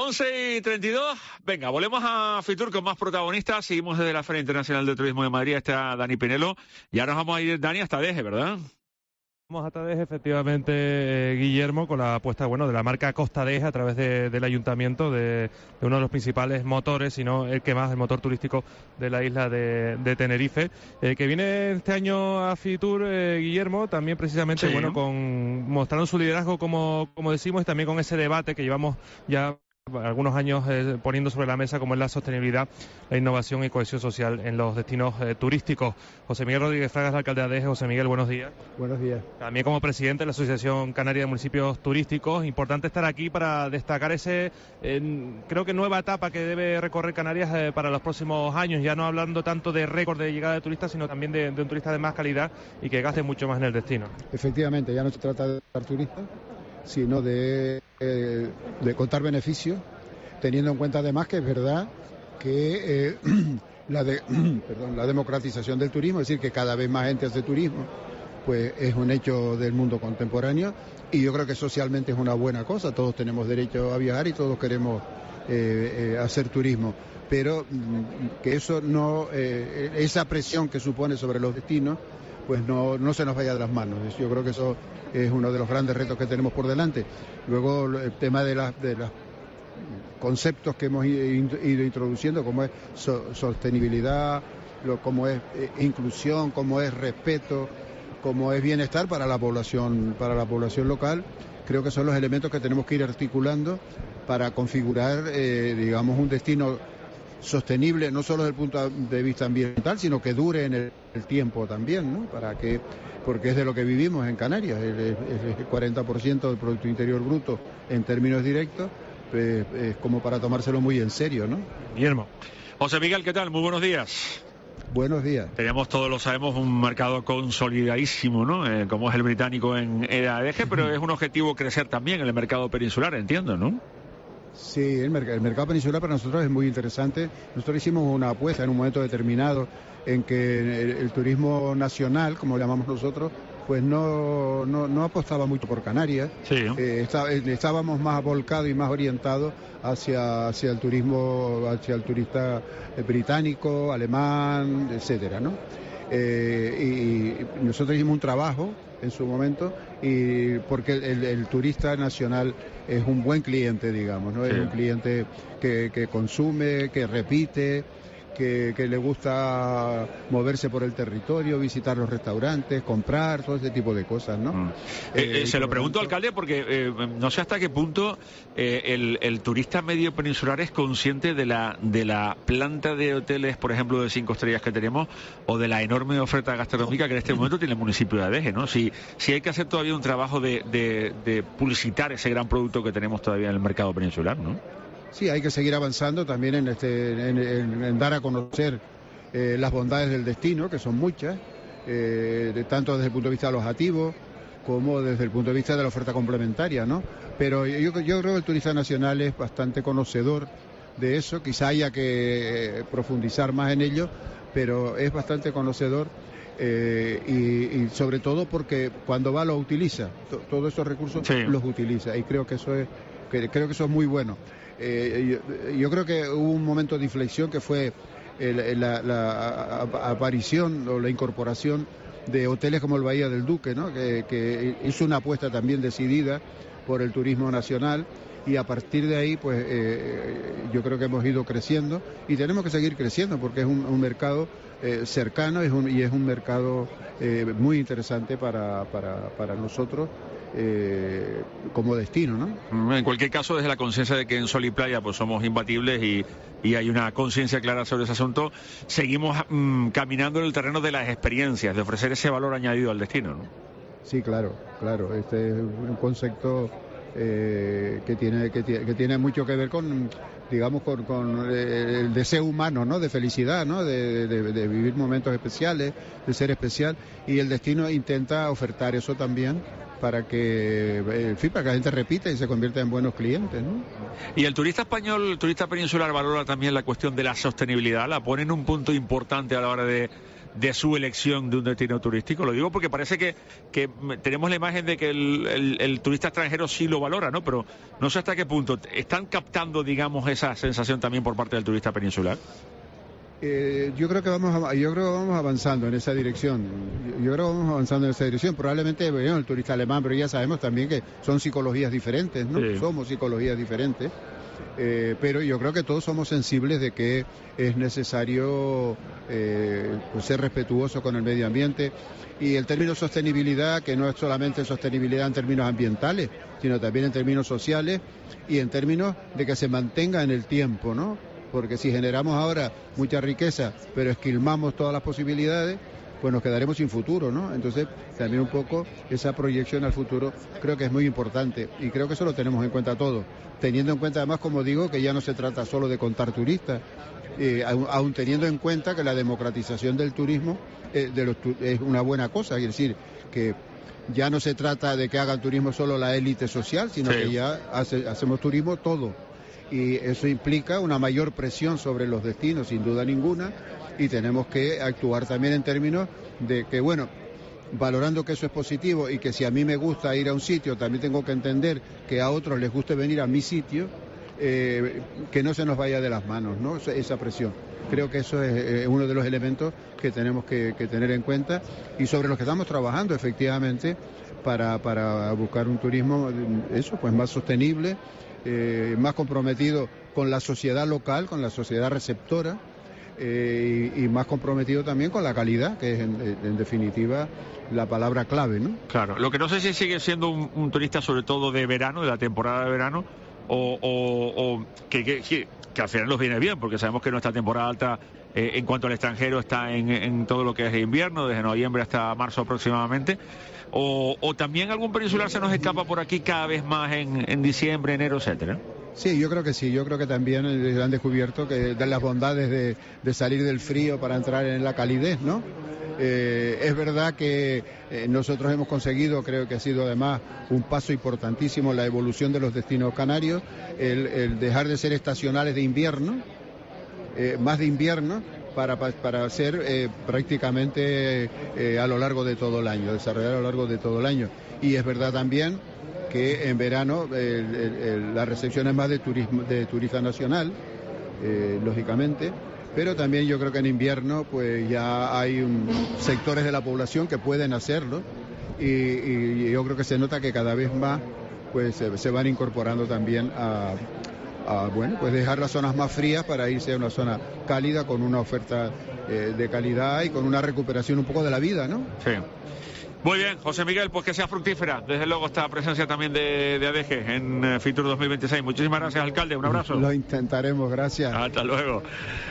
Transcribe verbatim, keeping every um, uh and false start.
once y treinta y dos, venga, volvemos a Fitur con más protagonistas. Seguimos desde la Feria Internacional de Turismo de Madrid. Está Dani Pinelo. Ya nos vamos a ir, Dani, hasta Deje, ¿verdad? Vamos a Deje, efectivamente, eh, Guillermo, con la apuesta bueno, de la marca Costa Deje a través de, del ayuntamiento, de, de uno de los principales motores, si no el que más, el motor turístico de la isla de, de Tenerife, eh, que viene este año a Fitur, eh, Guillermo, también precisamente Sí. bueno, con mostrando su liderazgo, como, como decimos, y también con ese debate que llevamos ya algunos años eh, poniendo sobre la mesa, como es la sostenibilidad, la innovación y cohesión social en los destinos eh, turísticos. José Miguel Rodríguez Fragas, alcalde de Deje. José Miguel, buenos días. Buenos días. También como presidente de la Asociación Canaria de Municipios Turísticos, importante estar aquí para destacar ese, eh, creo que nueva etapa que debe recorrer Canarias eh, para los próximos años, ya no hablando tanto de récord de llegada de turistas, sino también de, de un turista de más calidad y que gaste mucho más en el destino. Efectivamente, ya no se trata de dar turistas, sino de, eh, de contar beneficios, teniendo en cuenta además que es verdad que eh, la, de, perdón, la democratización del turismo, es decir, que cada vez más gente hace turismo, pues es un hecho del mundo contemporáneo y yo creo que socialmente es una buena cosa. Todos tenemos derecho a viajar y todos queremos eh, eh, hacer turismo, pero mm, que eso no, eh, esa presión que supone sobre los destinos, pues no, no se nos vaya de las manos. Yo creo que eso es uno de los grandes retos que tenemos por delante. Luego el tema de las de las conceptos que hemos ido introduciendo, como es so, sostenibilidad, lo, como es eh, inclusión, como es respeto, como es bienestar para la población, para la población local, creo que son los elementos que tenemos que ir articulando para configurar, eh, digamos, un destino sostenible, no solo desde el punto de vista ambiental, sino que dure en el, el tiempo también, ¿no? Para que, porque es de lo que vivimos en Canarias, el, el, el cuarenta por ciento del Producto Interior Bruto en términos directos, pues, es como para tomárselo muy en serio, ¿no? Guillermo. José Miguel, ¿qué tal? Muy buenos días. Buenos días. Tenemos, todos lo sabemos, un mercado consolidadísimo, ¿no? Eh, como es el británico en Deje, pero es un objetivo crecer también en el mercado peninsular, entiendo, ¿no? Sí, el, merc el mercado peninsular para nosotros es muy interesante. Nosotros hicimos una apuesta en un momento determinado en que el, el turismo nacional, como lo llamamos nosotros, pues no, no, no apostaba mucho por Canarias. Sí. Eh, está, estábamos más volcados y más orientados hacia, hacia el turismo, hacia el turista británico, alemán, etcétera, ¿no? Eh, y nosotros hicimos un trabajo en su momento, y porque el, el, el turista nacional es un buen cliente, digamos, ¿no? Sí. Es un cliente que, que consume, que repite, que, que le gusta moverse por el territorio, visitar los restaurantes, comprar, todo ese tipo de cosas, ¿no? Mm. Eh, eh, se lo pregunto, tanto... alcalde, porque eh, no sé hasta qué punto eh, el, el turista medio peninsular es consciente de la, de la planta de hoteles, por ejemplo, de cinco estrellas que tenemos, o de la enorme oferta gastronómica que en este momento tiene el municipio de Deje, ¿no? Si, si hay que hacer todavía un trabajo de, de, de publicitar ese gran producto que tenemos todavía en el mercado peninsular, ¿no? Sí, hay que seguir avanzando también en, este, en, en, en dar a conocer eh, las bondades del destino, que son muchas, eh, de, tanto desde el punto de vista alojativo como desde el punto de vista de la oferta complementaria, ¿no? Pero yo, yo creo que el turista nacional es bastante conocedor de eso, quizá haya que eh, profundizar más en ello, pero es bastante conocedor. Eh, y, y sobre todo porque cuando va lo utiliza, to, todos esos recursos sí. los utiliza, y creo que eso es, que, creo que eso es muy bueno. Eh, yo, yo creo que hubo un momento de inflexión que fue el, la, la aparición o la incorporación de hoteles como el Bahía del Duque, ¿no? que, que hizo una apuesta también decidida por el turismo nacional, y a partir de ahí pues eh, yo creo que hemos ido creciendo y tenemos que seguir creciendo porque es un, un mercado eh, cercano es un, y es un mercado eh, muy interesante para, para, para nosotros eh, como destino, ¿no? En cualquier caso, desde la conciencia de que en Sol y Playa pues somos imbatibles y, y hay una conciencia clara sobre ese asunto, seguimos mmm, caminando en el terreno de las experiencias, de ofrecer ese valor añadido al destino, ¿no? Sí, claro, claro, este es un concepto Eh, que tiene que, que tiene mucho que ver con, digamos, con, con el deseo humano, ¿no? De felicidad, ¿no? De, de, de vivir momentos especiales, de ser especial, y el destino intenta ofertar eso también para que, en fin, para que la gente repita y se convierta en buenos clientes, ¿no? Y el turista español, el turista peninsular valora también la cuestión de la sostenibilidad, la pone en un punto importante a la hora de, de su elección de un destino turístico. Lo digo porque parece que, que tenemos la imagen de que el, el, el turista extranjero sí lo valora, ¿no? Pero no sé hasta qué punto. ¿Están captando, digamos, esa sensación también por parte del turista peninsular? Eh, yo creo que vamos a, yo creo que vamos avanzando en esa dirección. Yo, yo creo que vamos avanzando en esa dirección. Probablemente, bueno, el turista alemán, pero ya sabemos también que son psicologías diferentes, ¿no? Sí. Somos psicologías diferentes. Eh, pero yo creo que todos somos sensibles de que es necesario eh, pues ser respetuoso con el medio ambiente, y el término sostenibilidad, que no es solamente sostenibilidad en términos ambientales, sino también en términos sociales y en términos de que se mantenga en el tiempo, ¿no? Porque si generamos ahora mucha riqueza, pero esquilmamos todas las posibilidades, pues nos quedaremos sin futuro, ¿no? Entonces, también un poco esa proyección al futuro creo que es muy importante, y creo que eso lo tenemos en cuenta todos, teniendo en cuenta además, como digo, que ya no se trata solo de contar turistas, eh, aun, aun teniendo en cuenta que la democratización del turismo eh, de los, es una buena cosa, es decir, que ya no se trata de que hagan turismo solo la élite social, sino sí. que ya hace, hacemos turismo todo. Y eso implica una mayor presión sobre los destinos, sin duda ninguna, y tenemos que actuar también en términos de que, bueno, valorando que eso es positivo y que si a mí me gusta ir a un sitio, también tengo que entender que a otros les guste venir a mi sitio, eh, que no se nos vaya de las manos, ¿no? Esa presión. Creo que eso es eh, uno de los elementos que tenemos que, que tener en cuenta y sobre los que estamos trabajando efectivamente para, para buscar un turismo, eso, pues más sostenible, Eh, más comprometido con la sociedad local, con la sociedad receptora, eh, y, y más comprometido también con la calidad, que es en, en definitiva la palabra clave, ¿no? Claro, lo que no sé si sigue siendo un, un turista sobre todo de verano, de la temporada de verano, o, o, o que, que, que, que al final nos viene bien, porque sabemos que nuestra temporada alta eh, en cuanto al extranjero está en, en todo lo que es invierno, desde noviembre hasta marzo aproximadamente. O, o también algún peninsular se nos escapa por aquí cada vez más en, en diciembre, enero, etcétera. Sí, yo creo que sí, yo creo que también han descubierto que de las bondades de, de salir del frío para entrar en la calidez, ¿no? Eh, es verdad que eh, nosotros hemos conseguido, creo que ha sido además un paso importantísimo la evolución de los destinos canarios, el, el dejar de ser estacionales de invierno, eh, más de invierno, para, para ser eh, prácticamente eh, a lo largo de todo el año, desarrollar a lo largo de todo el año. Y es verdad también que en verano eh, el, el, la recepción es más de turismo, de turista nacional, eh, lógicamente, pero también yo creo que en invierno pues ya hay un, sectores de la población que pueden hacerlo, y, y yo creo que se nota que cada vez más pues se, se van incorporando también a a, bueno, pues dejar las zonas más frías para irse a una zona cálida con una oferta eh, de calidad y con una recuperación un poco de la vida, ¿no? Sí. Muy bien, José Miguel, pues que sea fructífera, desde luego, esta presencia también de, de A D G en Fitur dos mil veintiséis. Muchísimas gracias, alcalde, un abrazo. Lo intentaremos, gracias. Hasta luego.